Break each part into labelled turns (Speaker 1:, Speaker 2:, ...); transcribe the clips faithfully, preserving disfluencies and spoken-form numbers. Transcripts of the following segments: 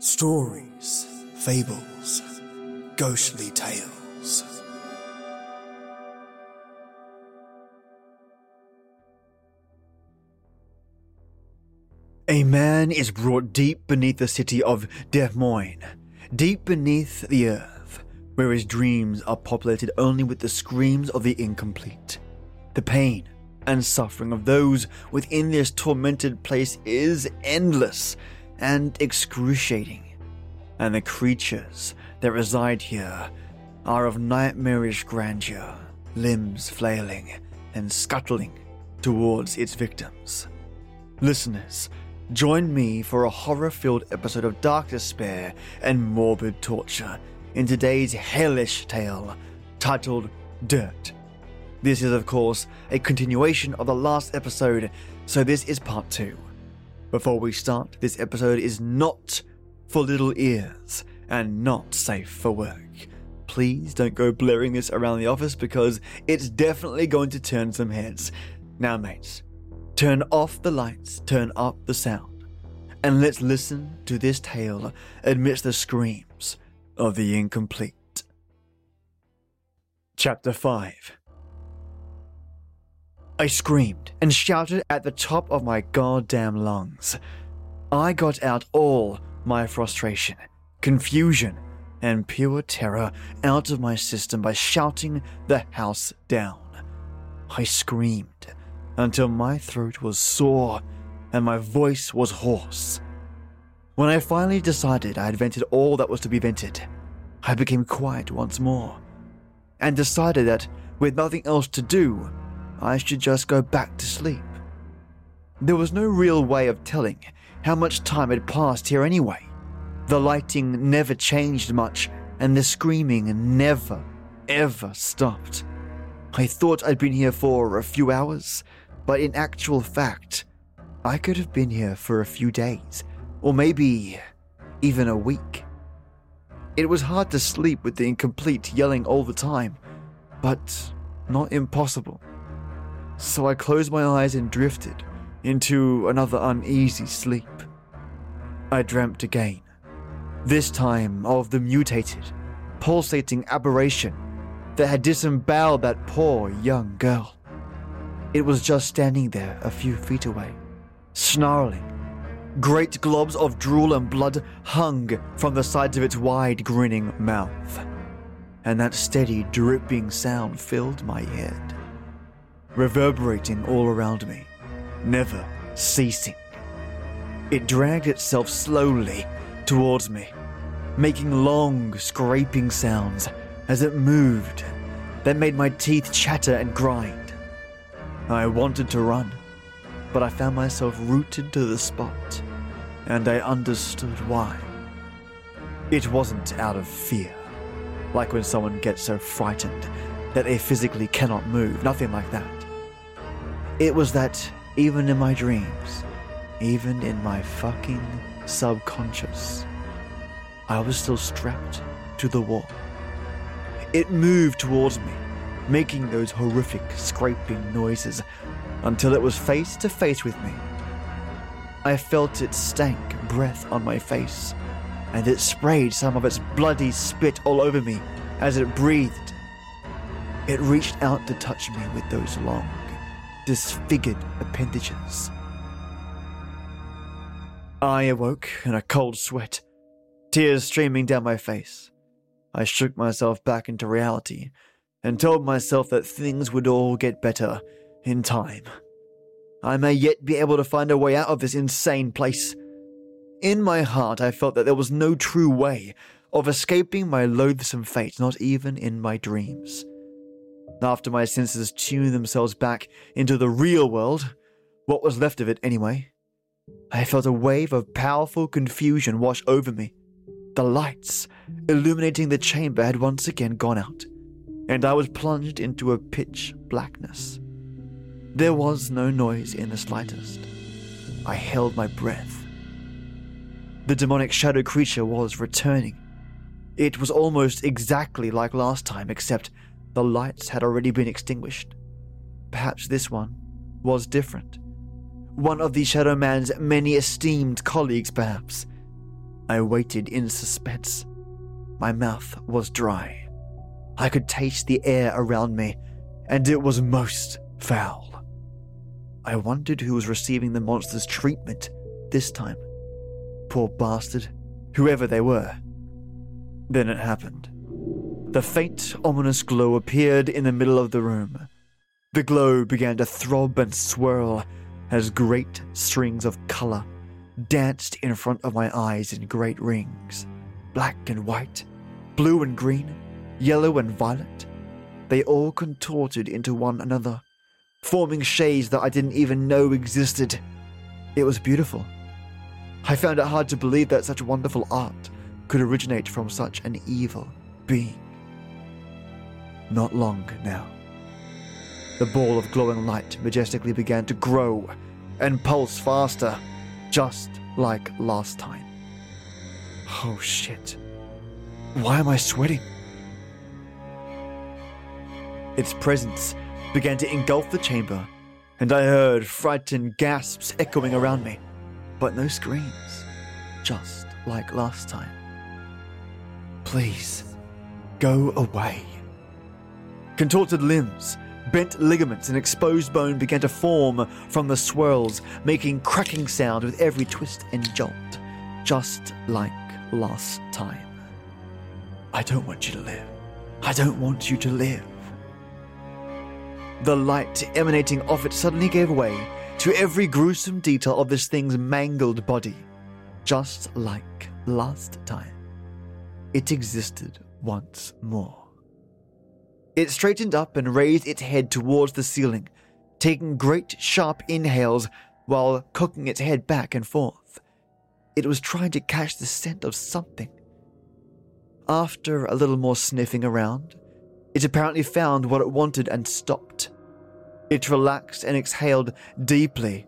Speaker 1: Stories, fables, ghostly tales. A man is brought deep beneath the city of Des Moines, deep beneath the earth, where his dreams are populated only with the screams of the incomplete. The pain and suffering of those within this tormented place is endless and excruciating, and the creatures that reside here are of nightmarish grandeur, limbs flailing and scuttling towards its victims. Listeners, join me for a horror-filled episode of dark despair and morbid torture in today's hellish tale titled Dirt. This is, of course, a continuation of the last episode, so this is part two. Before we start, this episode is not for little ears and not safe for work. Please don't go blaring this around the office because it's definitely going to turn some heads. Now, mates, turn off the lights, turn up the sound, and let's listen to this tale amidst the screams of the incomplete. Chapter five. I screamed and shouted at the top of my goddamn lungs. I got out all my frustration, confusion, and pure terror out of my system by shouting the house down. I screamed until my throat was sore and my voice was hoarse. When I finally decided I had vented all that was to be vented, I became quiet once more and decided that with nothing else to do, I should just go back to sleep. There was no real way of telling how much time had passed here anyway. The lighting never changed much, and the screaming never, ever stopped. I thought I'd been here for a few hours, but in actual fact, I could have been here for a few days, or maybe even a week. It was hard to sleep with the incomplete yelling all the time, but not impossible. So I closed my eyes and drifted into another uneasy sleep. I dreamt again, this time of the mutated, pulsating aberration that had disemboweled that poor young girl. It was just standing there a few feet away, snarling. Great globs of drool and blood hung from the sides of its wide, grinning mouth, and that steady, dripping sound filled my head, reverberating all around me, never ceasing. It dragged itself slowly towards me, making long, scraping sounds as it moved that made my teeth chatter and grind. I wanted to run, but I found myself rooted to the spot, and I understood why. It wasn't out of fear, like when someone gets so frightened that they physically cannot move, nothing like that. It was that even in my dreams, even in my fucking subconscious, I was still strapped to the wall. It moved towards me, making those horrific scraping noises until it was face to face with me. I felt its stank breath on my face, and it sprayed some of its bloody spit all over me as it breathed. It reached out to touch me with those long, disfigured appendages. I awoke in a cold sweat, tears streaming down my face. I shook myself back into reality and told myself that things would all get better in time. I may yet be able to find a way out of this insane place. In my heart, I felt that there was no true way of escaping my loathsome fate, not even in my dreams. After my senses tuned themselves back into the real world, what was left of it anyway, I felt a wave of powerful confusion wash over me. The lights illuminating the chamber had once again gone out, and I was plunged into a pitch blackness. There was no noise in the slightest. I held my breath. The demonic shadow creature was returning. It was almost exactly like last time, except the lights had already been extinguished. Perhaps this one was different. One of the Shadow Man's many esteemed colleagues, perhaps. I waited in suspense. My mouth was dry. I could taste the air around me, and it was most foul. I wondered who was receiving the monster's treatment this time. Poor bastard, whoever they were. Then it happened. The faint, ominous glow appeared in the middle of the room. The glow began to throb and swirl as great strings of color danced in front of my eyes in great rings. Black and white, blue and green, yellow and violet. They all contorted into one another, forming shades that I didn't even know existed. It was beautiful. I found it hard to believe that such wonderful art could originate from such an evil being. Not long now. The ball of glowing light majestically began to grow and pulse faster, just like last time. Oh shit. Why am I sweating? Its presence began to engulf the chamber, and I heard frightened gasps echoing around me, but no screams, just like last time. Please, go away. Contorted limbs, bent ligaments, and exposed bone began to form from the swirls, making cracking sound with every twist and jolt, just like last time. I don't want you to live. I don't want you to live. The light emanating off it suddenly gave way to every gruesome detail of this thing's mangled body, just like last time. It existed once more. It straightened up and raised its head towards the ceiling, taking great sharp inhales while cocking its head back and forth. It was trying to catch the scent of something. After a little more sniffing around, it apparently found what it wanted and stopped. It relaxed and exhaled deeply.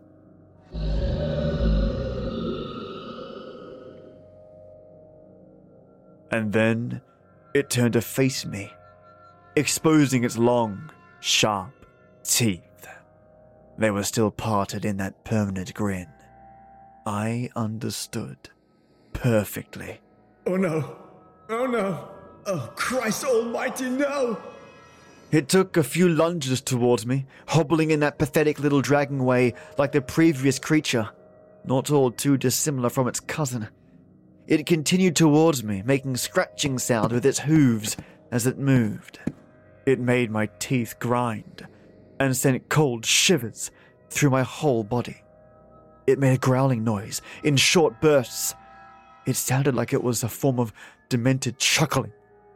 Speaker 1: And then it turned to face me, exposing its long, sharp teeth. They were still parted in that permanent grin. I understood perfectly.
Speaker 2: Oh no! Oh no! Oh Christ almighty, no!
Speaker 1: It took a few lunges towards me, hobbling in that pathetic little dragging way like the previous creature, not all too dissimilar from its cousin. It continued towards me, making scratching sound with its hooves as it moved. It made my teeth grind and sent cold shivers through my whole body. It made a growling noise in short bursts. It sounded like it was a form of demented chuckling.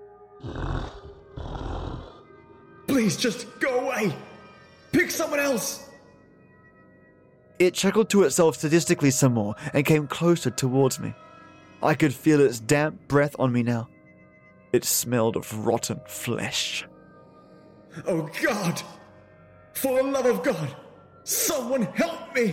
Speaker 2: Please just go away! Pick someone else!
Speaker 1: It chuckled to itself sadistically some more and came closer towards me. I could feel its damp breath on me now. It smelled of rotten flesh.
Speaker 2: Oh God! For the love of God! Someone help me!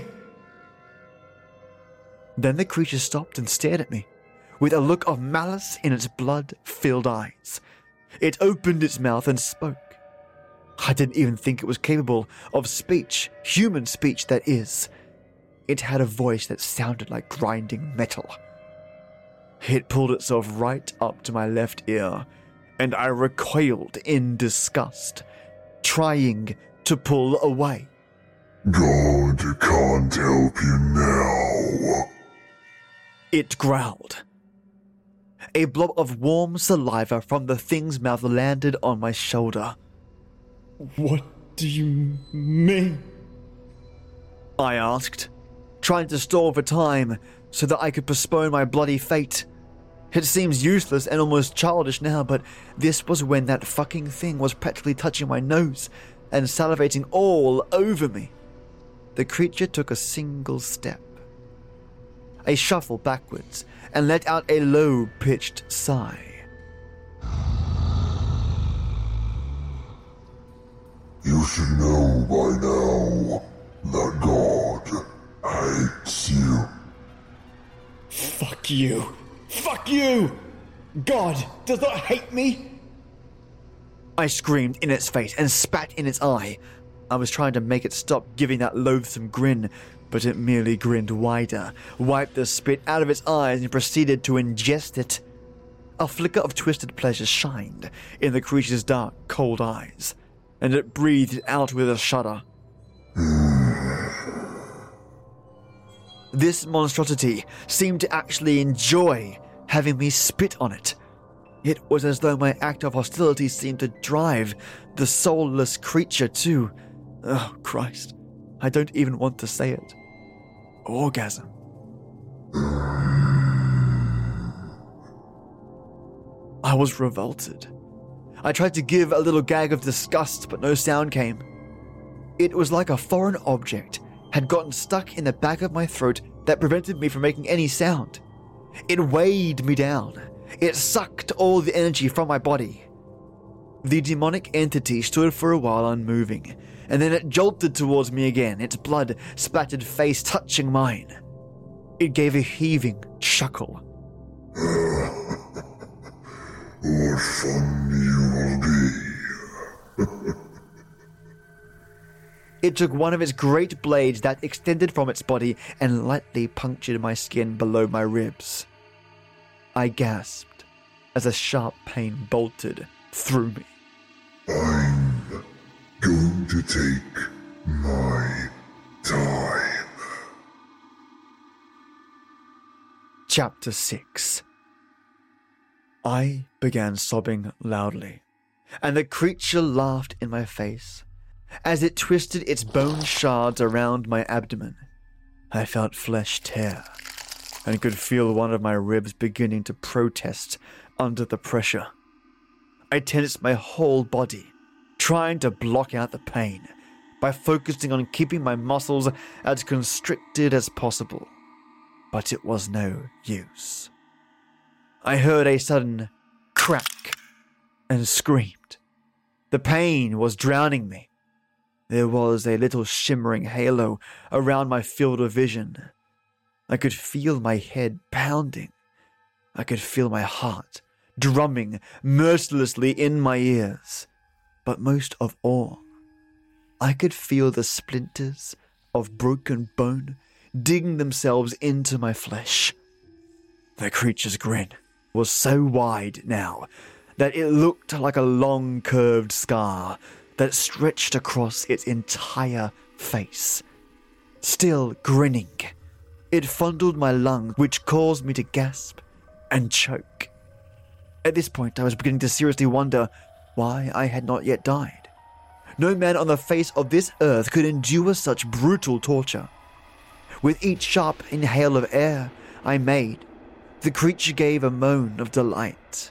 Speaker 1: Then the creature stopped and stared at me, with a look of malice in its blood-filled eyes. It opened its mouth and spoke. I didn't even think it was capable of speech, human speech that is. It had a voice that sounded like grinding metal. It pulled itself right up to my left ear, and I recoiled in disgust, trying to pull away.
Speaker 3: God can't help you now.
Speaker 1: It growled. A blob of warm saliva from the thing's mouth landed on my shoulder.
Speaker 2: What do you mean?
Speaker 1: I asked, trying to stall for time so that I could postpone my bloody fate. It seems useless and almost childish now, but this was when that fucking thing was practically touching my nose and salivating all over me. The creature took a single step, a shuffle backwards, and let out a low-pitched sigh.
Speaker 3: You should know by now that God hates you.
Speaker 2: Fuck you! Fuck you! God does not hate me!
Speaker 1: I screamed in its face and spat in its eye. I was trying to make it stop giving that loathsome grin, but it merely grinned wider, wiped the spit out of its eyes, and proceeded to ingest it. A flicker of twisted pleasure shined in the creature's dark, cold eyes, and it breathed out with a shudder. This monstrosity seemed to actually enjoy having me spit on it. It was as though my act of hostility seemed to drive the soulless creature to, oh Christ, I don't even want to say it, orgasm. I was revolted. I tried to give a little gag of disgust, but no sound came. It was like a foreign object had gotten stuck in the back of my throat that prevented me from making any sound. It weighed me down. It sucked all the energy from my body. The demonic entity stood for a while unmoving, and then it jolted towards me again, its blood-splattered face touching mine. It gave a heaving chuckle.
Speaker 3: What fun you will be.
Speaker 1: It took one of its great blades that extended from its body and lightly punctured my skin below my ribs. I gasped as a sharp pain bolted through me.
Speaker 3: I'm going to take my time.
Speaker 1: Chapter six. I began sobbing loudly, and the creature laughed in my face. As it twisted its bone shards around my abdomen, I felt flesh tear, and could feel one of my ribs beginning to protest under the pressure. I tensed my whole body, trying to block out the pain by focusing on keeping my muscles as constricted as possible, but it was no use. I heard a sudden crack and screamed. The pain was drowning me. There was a little shimmering halo around my field of vision. I could feel my head pounding. I could feel my heart drumming mercilessly in my ears. But most of all, I could feel the splinters of broken bone digging themselves into my flesh. The creature's grin was so wide now that it looked like a long curved scar that stretched across its entire face. Still grinning, it fondled my lungs, which caused me to gasp and choke. At this point, I was beginning to seriously wonder why I had not yet died. No man on the face of this earth could endure such brutal torture. With each sharp inhale of air I made, the creature gave a moan of delight.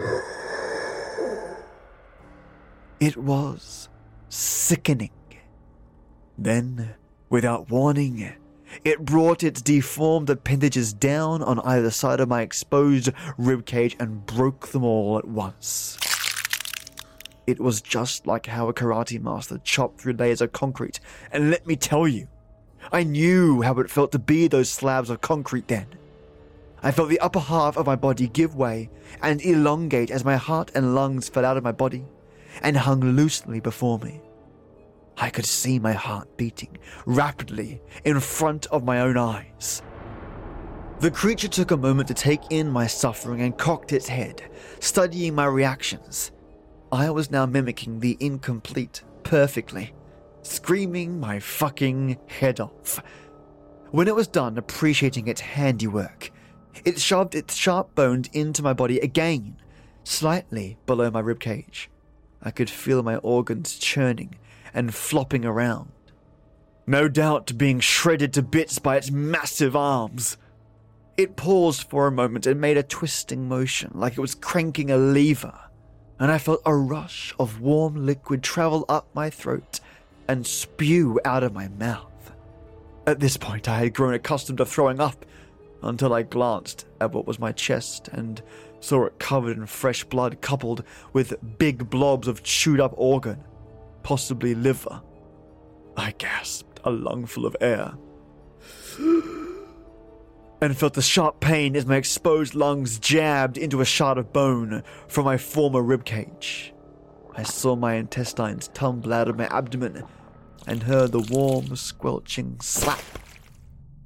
Speaker 1: It was sickening. Then, without warning, it brought its deformed appendages down on either side of my exposed ribcage and broke them all at once. It was just like how a karate master chopped through layers of concrete, and let me tell you, I knew how it felt to be those slabs of concrete then. I felt the upper half of my body give way and elongate as my heart and lungs fell out of my body and hung loosely before me. I could see my heart beating rapidly in front of my own eyes. The creature took a moment to take in my suffering and cocked its head, studying my reactions. I was now mimicking the incomplete perfectly, screaming my fucking head off. When it was done appreciating its handiwork, it shoved its sharp bones into my body again, slightly below my ribcage. I could feel my organs churning and flopping around, no doubt being shredded to bits by its massive arms. It paused for a moment and made a twisting motion like it was cranking a lever, and I felt a rush of warm liquid travel up my throat and spew out of my mouth. At this point, I had grown accustomed to throwing up until I glanced at what was my chest and saw it covered in fresh blood coupled with big blobs of chewed up organ, possibly liver. I gasped a lungful of air and felt the sharp pain as my exposed lungs jabbed into a shard of bone from my former ribcage. I saw my intestines tumble out of my abdomen and heard the warm, squelching slap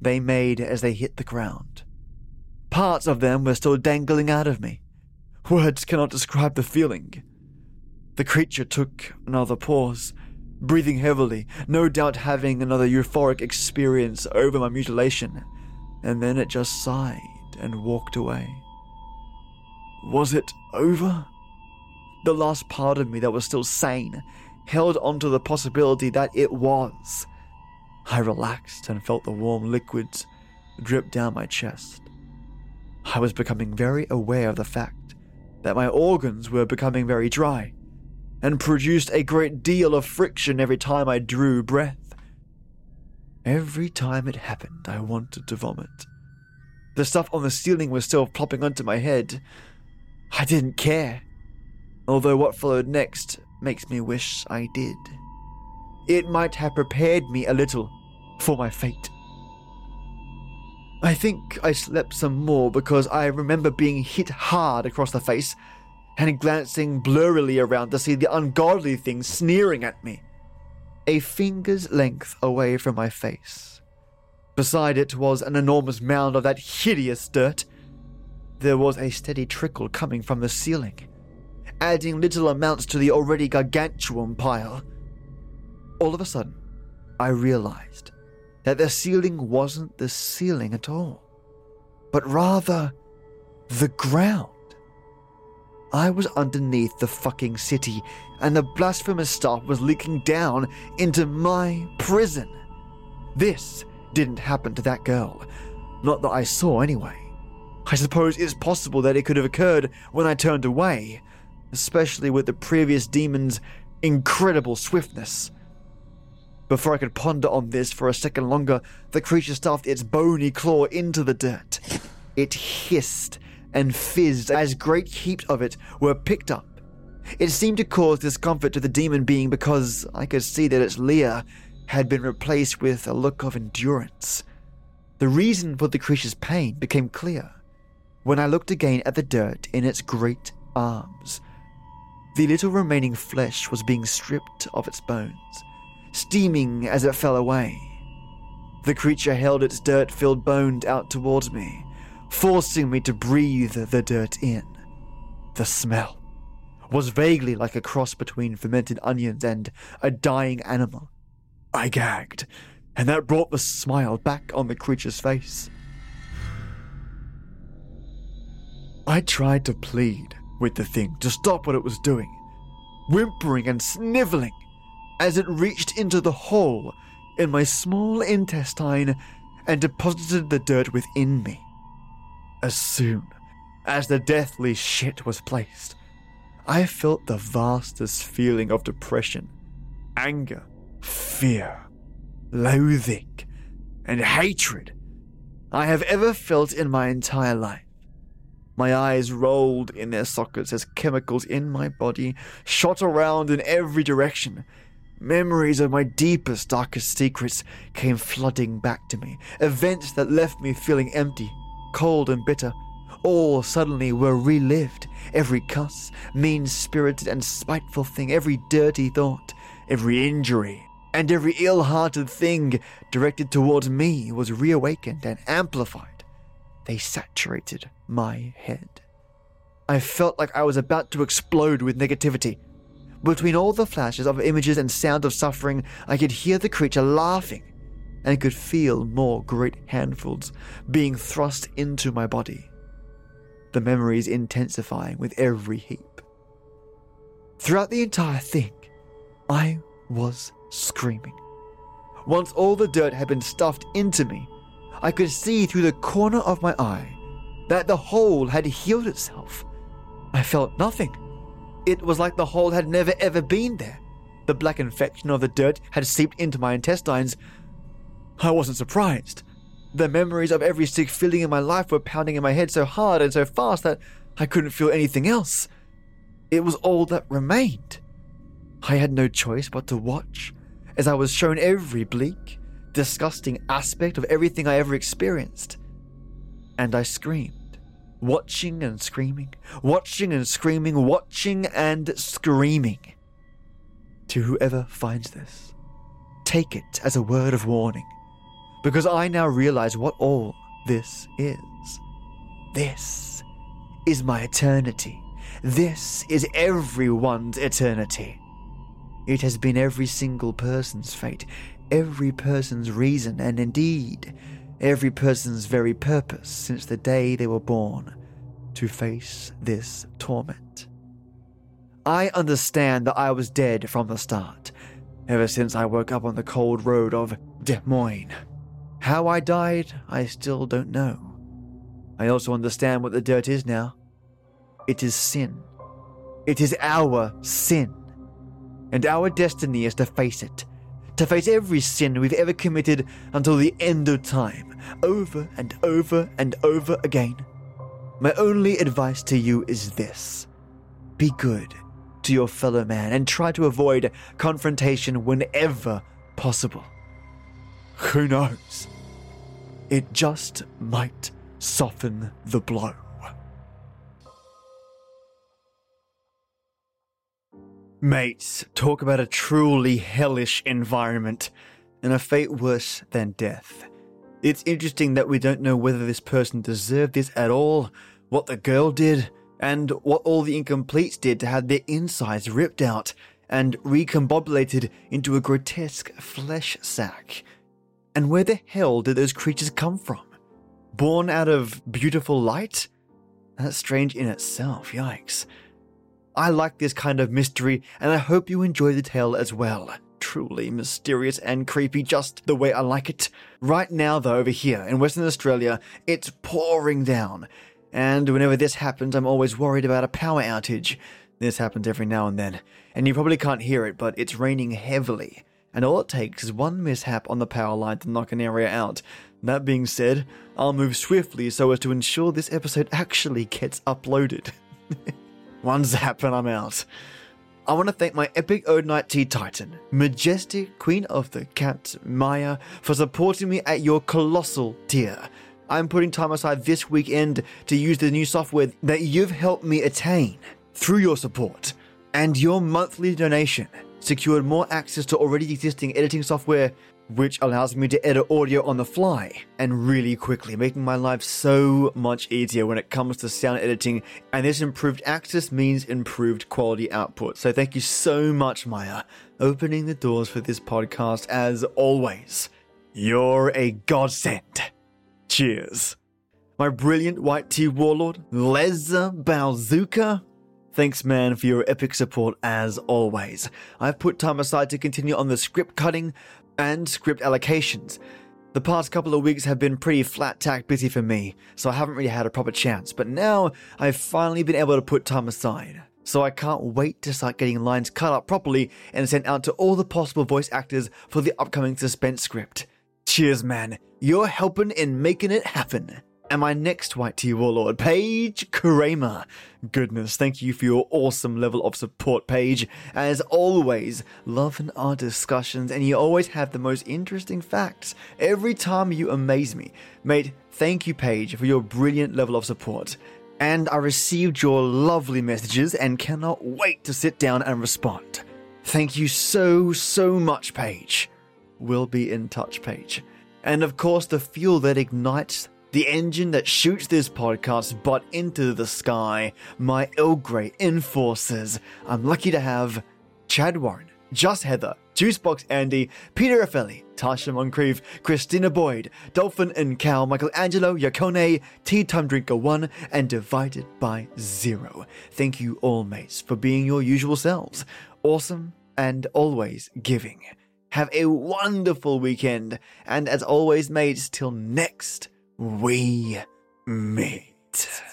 Speaker 1: they made as they hit the ground. Parts of them were still dangling out of me. Words cannot describe the feeling. The creature took another pause, breathing heavily, no doubt having another euphoric experience over my mutilation, and then it just sighed and walked away. Was it over? The last part of me that was still sane held onto the possibility that it was. I relaxed and felt the warm liquids drip down my chest. I was becoming very aware of the fact that my organs were becoming very dry and produced a great deal of friction every time I drew breath. Every time it happened, I wanted to vomit. The stuff on the ceiling was still plopping onto my head. I didn't care, although what followed next makes me wish I did. It might have prepared me a little for my fate. I think I slept some more because I remember being hit hard across the face and glancing blurrily around to see the ungodly thing sneering at me, a finger's length away from my face. Beside it was an enormous mound of that hideous dirt. There was a steady trickle coming from the ceiling, adding little amounts to the already gargantuan pile. All of a sudden, I realized that the ceiling wasn't the ceiling at all, but rather the ground. I was underneath the fucking city, and the blasphemous stuff was leaking down into my prison. This didn't happen to that girl, not that I saw anyway. I suppose it's possible that it could have occurred when I turned away, especially with the previous demon's incredible swiftness. Before I could ponder on this for a second longer, the creature stuffed its bony claw into the dirt. It hissed and fizzed as great heaps of it were picked up. It seemed to cause discomfort to the demon being because I could see that its leer had been replaced with a look of endurance. The reason for the creature's pain became clear when I looked again at the dirt in its great arms. The little remaining flesh was being stripped of its bones, steaming as it fell away. The creature held its dirt-filled bones out towards me, forcing me to breathe the dirt in. The smell was vaguely like a cross between fermented onions and a dying animal. I gagged, and that brought the smile back on the creature's face. I tried to plead with the thing to stop what it was doing, whimpering and sniveling as it reached into the hole in my small intestine and deposited the dirt within me. As soon as the deathly shit was placed, I felt the vastest feeling of depression, anger, fear, loathing, and hatred I have ever felt in my entire life. My eyes rolled in their sockets as chemicals in my body shot around in every direction. Memories of my deepest, darkest secrets came flooding back to me. Events that left me feeling empty, cold and bitter, all suddenly were relived. Every cuss, mean-spirited and spiteful thing, every dirty thought, every injury, and every ill-hearted thing directed towards me was reawakened and amplified. They saturated my head. I felt like I was about to explode with negativity. Between all the flashes of images and sound of suffering, I could hear the creature laughing and could feel more great handfuls being thrust into my body, the memories intensifying with every heap. Throughout the entire thing, I was screaming. Once all the dirt had been stuffed into me, I could see through the corner of my eye that the hole had healed itself. I felt nothing. It was like the hole had never ever been there. The black infection of the dirt had seeped into my intestines. I wasn't surprised. The memories of every sick feeling in my life were pounding in my head so hard and so fast that I couldn't feel anything else. It was all that remained. I had no choice but to watch as I was shown every bleak, disgusting aspect of everything I ever experienced. And I screamed, watching and screaming, watching and screaming, watching and screaming. To whoever finds this, take it as a word of warning. because I now realize what all this is. This is my eternity. This is everyone's eternity. It has been every single person's fate, every person's reason, and indeed, every person's very purpose since the day they were born to face this torment. I understand that I was dead from the start, ever since I woke up on the cold road of Des Moines. How I died, I still don't know. I also understand what the dirt is now. It is sin. It is our sin. And our destiny is to face it. To face every sin we've ever committed until the end of time, over and over and over again. My only advice to you is this. Be good to your fellow man and try to avoid confrontation whenever possible. Who knows? It just might soften the blow. Mates, talk about a truly hellish environment and a fate worse than death. It's interesting that we don't know whether this person deserved this at all, what the girl did, and what all the incompletes did to have their insides ripped out and recombobulated into a grotesque flesh sack. And where the hell did those creatures come from? Born out of beautiful light? That's strange in itself, yikes. I like this kind of mystery, and I hope you enjoy the tale as well. Truly mysterious and creepy, just the way I like it. Right now, though, over here in Western Australia, it's pouring down. And whenever this happens, I'm always worried about a power outage. This happens every now and then. And you probably can't hear it, but it's raining heavily. And all it takes is one mishap on the power line to knock an area out. That being said, I'll move swiftly so as to ensure this episode actually gets uploaded. One zap and I'm out. I want to thank my epic Odinite Tea Titan, majestic Queen of the Cat, Maya, for supporting me at your colossal tier. I'm putting time aside this weekend to use the new software that you've helped me attain through your support. And your monthly donation secured more access to already existing editing software, which allows me to edit audio on the fly and really quickly, making my life so much easier when it comes to sound editing, and this improved access means improved quality output. So thank you so much, Maya, opening the doors for this podcast as always. You're a godsend. Cheers. My brilliant white tea warlord, Leza Balzuka. Thanks, man, for your epic support as always. I've put time aside to continue on the script cutting and script allocations. The past couple of weeks have been pretty flat-tack busy for me, so I haven't really had a proper chance, but now I've finally been able to put time aside. So I can't wait to start getting lines cut up properly and sent out to all the possible voice actors for the upcoming suspense script. Cheers, man. You're helping in making it happen. And my next White Tea Warlord, Paige Kramer. Goodness, thank you for your awesome level of support, Paige. As always, loving our discussions, and you always have the most interesting facts. Every time you amaze me. Mate, thank you, Paige, for your brilliant level of support. And I received your lovely messages and cannot wait to sit down and respond. Thank you so, so much, Paige. We'll be in touch, Paige. And of course, the fuel that ignites the engine that shoots this podcast butt into the sky, my Earl Grey enforcers. I'm lucky to have Chad Warren, Just Heather, Juicebox Andy, Peter Raffelli, Tasha Moncrief, Christina Boyd, Dolphin and Cal, Michelangelo, Yakone, Tea Time Drinker one, and Divided by Zero. Thank you all, mates, for being your usual selves. Awesome and always giving. Have a wonderful weekend, and as always, mates, till next we meet.